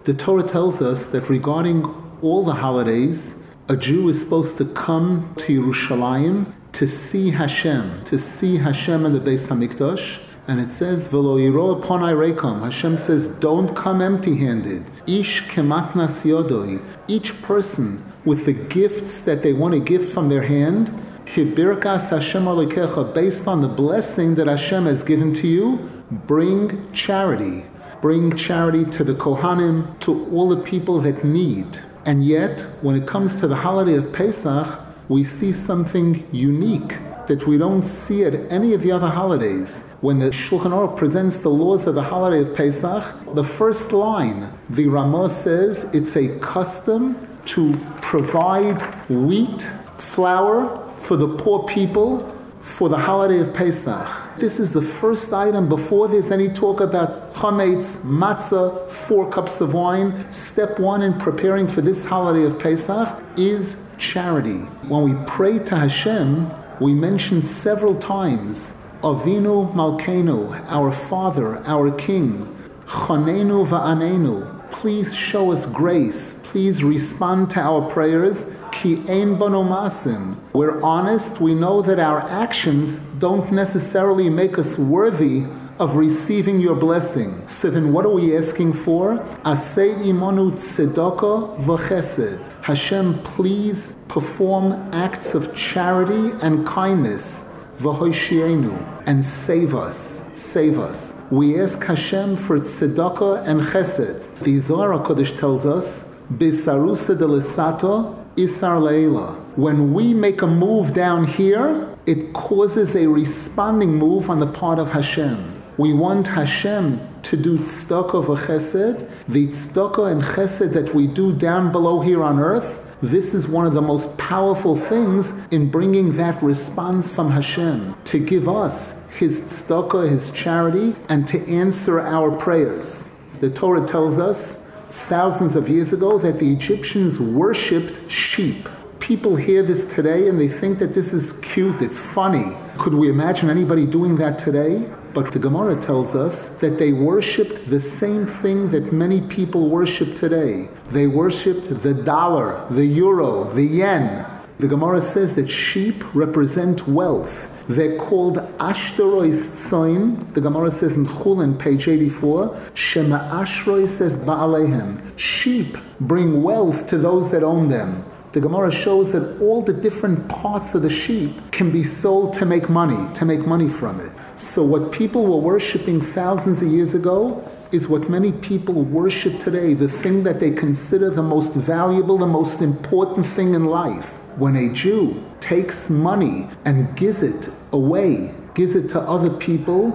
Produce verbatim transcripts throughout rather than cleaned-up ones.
The Torah tells us that regarding all the holidays, a Jew is supposed to come to Yerushalayim to see Hashem, to see Hashem in the Beis Hamikdash. And it says, V'lo yiro ponai rekom. Hashem says, don't come empty-handed. Ish kematnas yodoi. Each person with the gifts that they want to give from their hand, Hibirkas Hashem Elokecha, based on the blessing that Hashem has given to you, bring charity. Bring charity to the Kohanim, to all the people that need. And yet, when it comes to the holiday of Pesach, we see something unique that we don't see at any of the other holidays. When the Shulchan Aruch presents the laws of the holiday of Pesach, the first line, the Ramah says it's a custom to provide wheat, flour for the poor people for the holiday of Pesach. This is the first item before there's any talk about chametz, matzah, four cups of wine. Step one in preparing for this holiday of Pesach is charity. When we pray to Hashem, we mention several times Avinu Malkeinu, our Father, our King. Chanenu va'anenu, please show us grace. Please respond to our prayers. Ki ein banu masim. We're honest. We know that our actions don't necessarily make us worthy of receiving your blessing. So then what are we asking for? Asei imonu tzedakah v'chesed. Hashem, please perform acts of charity and kindness. V'hoshienu, and save us. Save us. We ask Hashem for tzedakah and chesed. The Zohar HaKodesh tells us, Bisarusa de lesato isar leila. When we make a move down here, it causes a responding move on the part of Hashem. We want Hashem to do tzedakah v'chesed. The tzedakah and chesed that we do down below here on earth, this is one of the most powerful things in bringing that response from Hashem, to give us His tzedakah, His charity, and to answer our prayers. The Torah tells us thousands of years ago that the Egyptians worshipped sheep. People hear this today and they think that this is cute, it's funny. Could we imagine anybody doing that today? But the Gemara tells us that they worshipped the same thing that many people worship today. They worshipped the dollar, the euro, the yen. The Gemara says that sheep represent wealth. They're called Ashtarois Tzoin. The Gemara says in Chulin, page eighty-four, Shema Ashrois says Ba'alehem. Sheep bring wealth to those that own them. The Gemara shows that all the different parts of the sheep can be sold to make money, to make money from it. So what people were worshipping thousands of years ago is what many people worship today, the thing that they consider the most valuable, the most important thing in life. When a Jew takes money and gives it away, gives it to other people,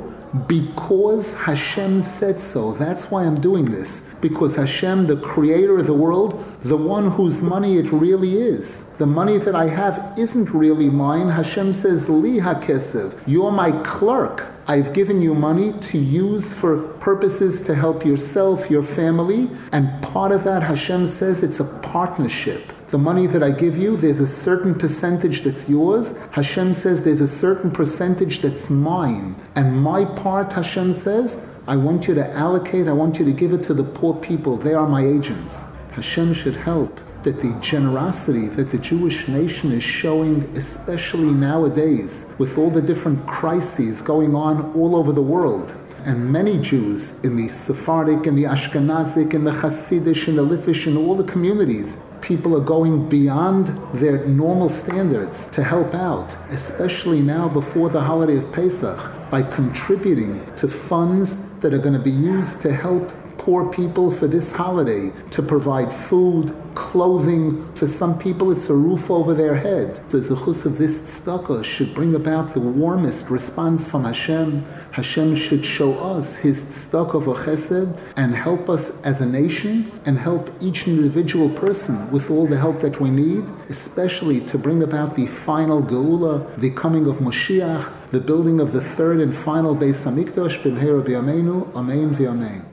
because Hashem said so. That's why I'm doing this. Because Hashem, the creator of the world, the one whose money it really is. The money that I have isn't really mine. Hashem says, Li hakesev, you're my clerk. I've given you money to use for purposes to help yourself, your family, and part of that, Hashem says, it's a partnership. The money that I give you, there's a certain percentage that's yours. Hashem says there's a certain percentage that's mine. And my part, Hashem says, I want you to allocate, I want you to give it to the poor people. They are my agents. Hashem should help that the generosity that the Jewish nation is showing, especially nowadays, with all the different crises going on all over the world. And many Jews in the Sephardic, in the Ashkenazic, in the Hasidic, in the Litvish, in all the communities, people are going beyond their normal standards to help out, especially now before the holiday of Pesach, by contributing to funds that are going to be used to help poor people for this holiday, to provide food, clothing. For some people, it's a roof over their head. The zechus of this tzedakah should bring about the warmest response from Hashem. Hashem should show us His tzedakah v'chesed and help us as a nation and help each individual person with all the help that we need, especially to bring about the final geula, the coming of Moshiach, the building of the third and final Beis Hamikdash b'mheira b'yameinu. Amen v'amen.